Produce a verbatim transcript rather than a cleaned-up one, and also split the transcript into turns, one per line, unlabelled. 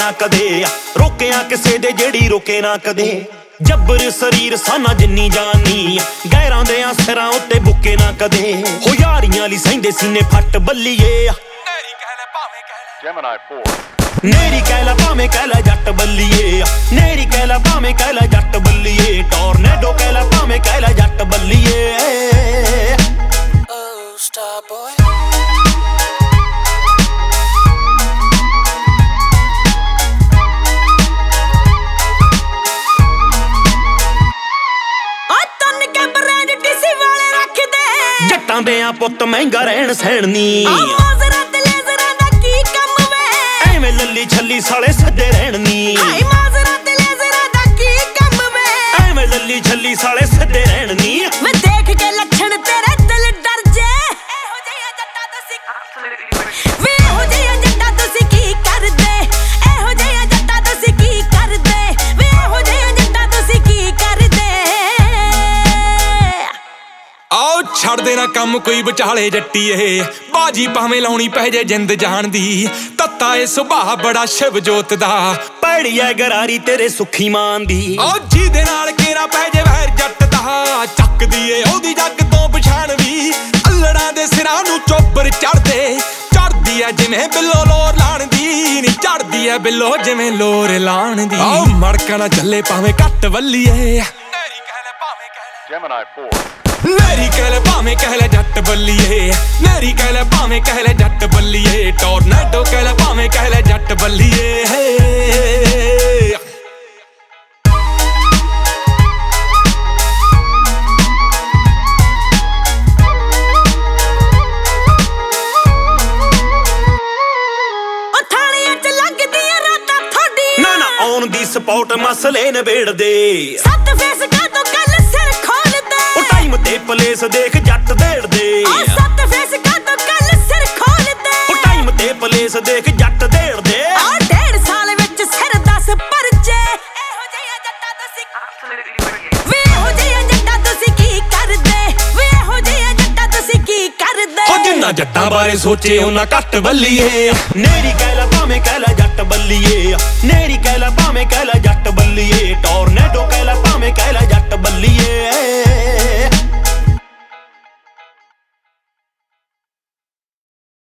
ਨਾ ਕਦੇ, ਰੋਕਿਆ ਕਿਸੇ ਦੇ ਜਿਹੜੀ ਰੋਕੇ ਨਾ ਕਦੇ। ਜੱਬਰ ਸਰੀਰ ਸਾਨਾ ਜਿੰਨੀ ਜਾਨੀ, ਗੈਰਾਂ ਦੇ ਸਿਰਾਂ ਉੱਤੇ ਬੁੱਕੇ ਨਾ ਕਦੇ। ਹੋ ਯਾਰੀਆਂ ਲਈ ਸਹਿੰਦੇ ਸੀਨੇ ਫੱਟ ਬੱਲੀਏ, ਨੇਰੀ ਕਹਿ ਲੈ ਭਾਵੇਂ ਕਹਿ ਲੈ ਜੈਮਿਨੀ ਫੋਰ। ਨੇਰੀ ਕਹਿ ਲੈ ਭਾਵੇਂ ਕਹਿ ਲੈ ਜੱਟ ਬੱਲੀਏ, ਨੇਰੀ ਕਹਿ ਲੈ ਭਾਵੇਂ ਕਹਿ ਲੈ ਜੱਟ ਬੱਲੀਏ। ਟੋਰਨੇਡੋ ਕਹਿ ਲੈ ਭਾਵੇਂ ਕਹਿ ਲੈ ਜੱਟ ਬੱਲੀਏ।
Oh, star boy. ਜੱਟਾਂ ਦੇ ਆ ਪੁੱਤ ਮਹਿੰਗਾ ਰਹਿਣ ਸਹਿਣ ਨੀ, ਮਾਜ਼ਰਾ ਤੇ ਲੇਜ਼ਰਾਂ ਦਾ ਕੀ ਕੰਮ ਵੇ। ਐਵੇਂ ਲੱਲੀ ਛੱਲੀ ਸਾਲੇ ਸੱਦੇ ਰਹਿਣ ਨੀ, ਮਾਜ਼ਰਾ ਤੇ ਲੇਜ਼ਰਾਂ ਦਾ ਕੀ ਕੰਮ ਵੇ। ਐਵੇਂ ਲੱਲੀ ਛੱਲੀ ਸਾਲੇ ਸੱਦੇ ਰਹਿਣ ਨੀ। ਮੈਂ ਦੇਖ ਕੇ ਲੱਛਣ ਤੇਰੇ ਦਿਲ ਡਰ ਜੇ, ਇਹੋ ਜਿਹਾ ਜੱਟਾਂ ਤੁਸੀਂ ਵੇ, ਇਹੋ ਜਿਹਾ ਜੱਟਾਂ ਤੁਸੀਂ ਕੀ ਕਰਦੇ, ਇਹੋ ਜਿਹਾ ਜੱਟਾਂ ਤੁਸੀਂ ਕੀ ਕਰਦੇ ਵੇ, ਇਹੋ ਜਿਹਾ ਜੱਟਾਂ ਤੁਸੀਂ ਕੀ ਕਰਦੇ। ਆਓ ਛੱਡ ਦੇਣਾ ਕੰਮ ਕੋਈ ਵਿਚਾਲੇ ਜੱਟੀਏ, ਬਾਜੀ ਭਾਵੇਂ ਲਾਉਣੀ ਪੈ ਜੇ ਜਿੰਦ ਜਾਣ ਦੀ। ਤੱਤਾ ਏ ਸੁਭਾਅ ਬੜਾ ਸ਼ਿਵ ਜੋਤ ਦਾ, ਪੈੜੀ ਐ ਗਰਾਰੀ ਤੇਰੇ ਸੁੱਖੀ ਮਾਨ ਦੀ। ਓ ਜਿਹਦੇ ਨਾਲ ਕੇਰਾ ਪੈ ਜੇ ਵੈਰ ਜੱਟ ਦਾ, ਚੱਕਦੀ ਏ ਉਹਦੀ ਜੱਗ ਤੋਂ ਪਛਾਣ ਵੀ। ਅੱਲੜਾਂ ਦੇ ਸਿਰਾਂ ਨੂੰ ਚੋਬਰ ਚੜਦੇ, ਚੜਦੀ ਐ ਜਿਵੇਂ ਬਿੱਲੋ ਲੋਰ ਲਾਣ ਦੀ ਨੀ, ਚੜਦੀ ਐ ਬਿੱਲੋ ਜਿਵੇਂ ਲੋਰ ਲਾਣ ਦੀ। ਓ ਮੜਕਾ ਨਾ ਚੱਲੇ ਭਾਵੇਂ ਘੱਟ ਵੱਲੀਏ, ਨੇਰੀ ਕਹਿ ਲੈ ਭਾਵੇਂ ਕਹਿ ਲੈ ਜੈਮਿਨੀ ਫੋਰ। ਨੇਰੀ ਕਹਿ ਲੈ ਭਾਵੇਂ ਕਹਿ ਲੈ ਜੱਟ ਬੱਲੀਏ, ਨੇਰੀ ਕਹਿ ਲੈ ਭਾਵੇਂ ਕਹਿ ਲੈ ਜੱਟ ਬੱਲੀਏ। ਟੋਰਨੇਡੋ ਕਹਿ ਲੈ ਭਾਵੇਂ ਕਹਿ ਲੈ ਜੱਟ ਬੱਲੀਏ। ਥਾਣੀਆਂ ਚ ਲੱਗਦੀਆਂ ਰਾਤਾਂ ਥੋਡੀ, ਨਾ ਨਾ ਆਉਣ ਦੀ ਸਪੌਟ ਮਸਲੇ ਨਿਬੇੜਦੇ। ਸੱਤ ਫੇਸ ਕਾ ਤੋਂ ਕੱਲ ਸਿਰ ਖੋਲਦੇ, ਉਹ ਟਾਈਮ ਤੇ ਪਲੇਸ ਦੇਖ ਜੱਟ ਦੇੜਦੇ। ਉਹ ਸੱਤ ਫੇਸ ਕਾ ਤੋਂ ਕੱਲ ਸਿਰ ਖੋਲਦੇ, ਉਹ ਟਾਈਮ ਤੇ ਪਲੇਸ ਦੇਖ ਜੱਟ ਦੇੜਦੇ। ਆ ਡੇਢ ਸਾਲ ਵਿੱਚ ਸਿਰ ਦਸ ਪਰਚੇ, ਇਹੋ ਜਿਹਾ ਜੱਟਾਂ ਤੁਸੀਂ ਵੇ, ਇਹੋ ਜਿਹਾ ਜੱਟਾਂ ਤੁਸੀਂ ਕੀ ਕਰਦੇ ਵੇ, ਇਹੋ ਜਿਹਾ ਜੱਟਾਂ ਤੁਸੀਂ ਕੀ ਕਰਦੇ। ਹੋ ਜਿੰਨਾ ਜੱਟਾਂ ਬਾਰੇ ਸੋਚੇ ਉਹਨਾਂ ਘੱਟ ਬੱਲੀਏ, ਨੇਰੀ ਕਹਿ ਲੈ ਭਾਵੇਂ ਕਹਿ ਲੈ ਜੱਟ ਬੱਲੀਏ, ਨੇਰੀ ਕਹਿ ਲੈ ਭਾਵੇਂ ਕਹਿ ਲੈ ਜੱਟ ਬੱਲੀਏ। ਟੋਰਨੇਡੋ ਕਹਿ ਲੈ ਭਾਵੇਂ ਕਹਿ ਲੈ